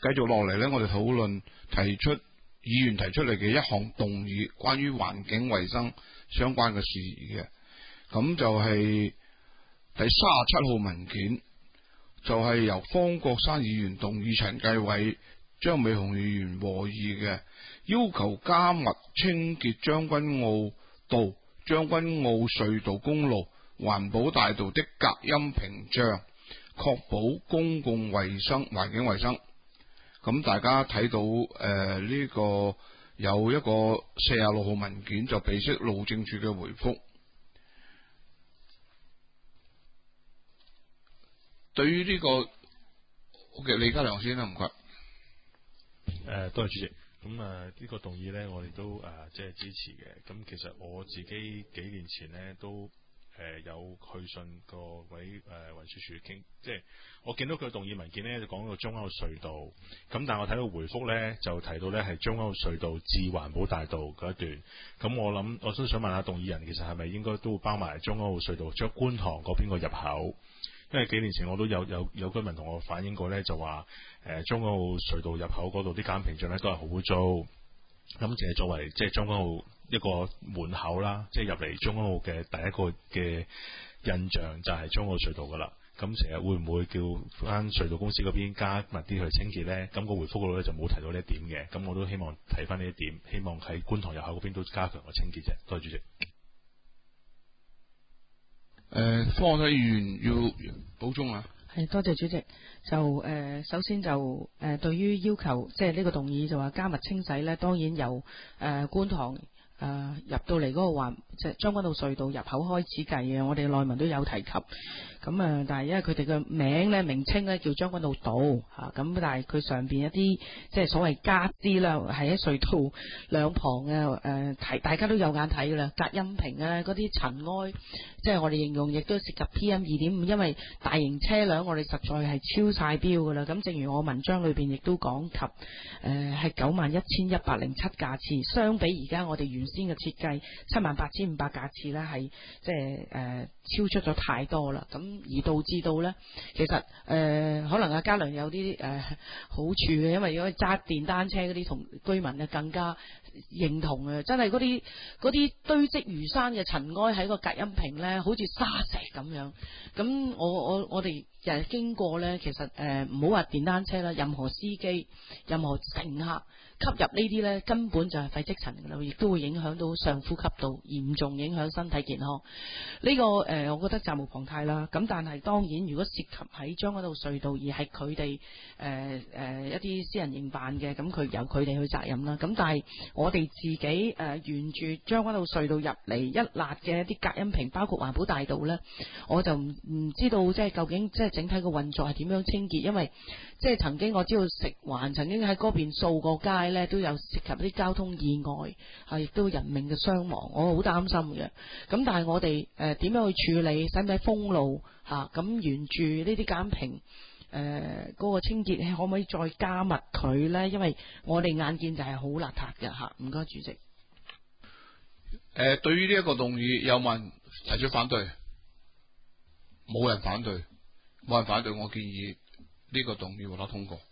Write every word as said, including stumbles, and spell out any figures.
繼續落嚟咧，我哋討論提出議員提出嚟嘅一項動議，關於環境衛生相關嘅事宜嘅。咁就係第三十七號文件，就係、是、由方國珊議員動議，陳繼偉、張美雄議員和議嘅，要求加密清潔將軍澳道、將軍澳隧道公路、環保大道的隔音屏障，確保公共衛生、環境衛生。咁大家睇到誒呢、呃這個有一個四十六號文件，就備悉路政署嘅回覆。對於呢、這個，OK，李家良先啦，唔該。 誒，多謝主席。咁啊，呢個動議咧，我哋都誒即係支持嘅。咁其實我自己幾年前咧都誒、呃、有去信個位誒運輸署傾，即係我見到佢動議文件咧就講到中歐隧道，咁但係我睇到回覆咧就提到咧係中歐隧道至環保大道嗰一段。咁我諗我都想問下動議人，其實係咪應該都會包埋中歐隧道將觀塘嗰邊個入口？因為幾年前我都有有有居民同我反映過咧，就話誒、呃、中澳隧道入口嗰度啲隔音屏障咧都係好污糟，咁淨係作為即係中澳一個門口啦，即係入嚟中澳嘅第一個嘅印象就係中澳隧道噶啦。咁成日會唔會叫翻隧道公司嗰邊加密啲去清潔咧？咁、那個回覆嗰度咧就冇提到呢一點嘅，咁我都希望提翻呢一點，希望喺觀塘入口嗰邊都加強個清潔啫。多謝主席。 誒、呃，方國珊議員要補充啊。 係，多謝主席。就誒、呃，首先就誒、呃，對於要求即係呢個動議就話加密清洗咧，當然由誒、呃、觀塘誒、呃、入到嚟嗰個環即係將軍澳隧道入口開始計嘅，我哋內文都有提及。咁啊，但係因為佢哋嘅名咧名稱咧叫將軍澳道嚇，咁、啊、但係佢上邊一啲即係所謂加資啦，係喺隧道兩旁嘅誒睇，大家都有眼睇㗎啦，隔音屏啊嗰啲塵埃，即係我哋形容亦都涉及 P M 二點五，因為大型車輛我哋實在係超晒標㗎啦。咁正如我文章裏邊亦都講及誒係九萬一千一百零七架次，相比而家我哋原先嘅設計七萬八千五百架次咧，係即係誒、呃、超出咗太多啦。咁而導致到咧，其實誒、呃、可能阿嘉良有啲誒、呃、好處嘅，因為如果揸電單車嗰啲同居民咧更加認同啊！真係嗰啲嗰啲堆積如山嘅塵埃喺個隔音屏咧，好似沙石咁樣。咁我我我哋日日經過咧，其實誒唔好話電單車啦，任何司機、任何乘客吸入呢啲咧，根本就係廢積塵㗎啦，亦都會影響到上呼吸道，嚴重影響身體健康。呢、這個誒、呃，我覺得責無旁貸啦。咁但係當然，如果涉及喺將軍澳隧道而係佢哋誒誒一啲私人營辦嘅，咁佢由佢哋去責任啦。咁但係我哋自己誒、呃、沿住將軍澳隧道入嚟一辣嘅一啲隔音屏，包括環保大道咧，我就唔唔知道即係究竟即係整體嘅運作係點樣清潔，因為即係曾經我知道食環曾經喺嗰邊掃過街咧，都有涉及啲交通意外，係亦都人命嘅傷亡，我好擔心嘅。咁但係我哋誒點樣去處理？使唔使封路嚇？咁、啊、沿住呢啲隔音屏誒嗰個清潔，可唔可以再加密佢咧？因為我哋眼見就係好邋遢嘅嚇。唔該，主席。誒、 呃，對於呢一個動議，有冇人提出反對？冇人反對，冇人反對，我建議呢個動議獲得通過。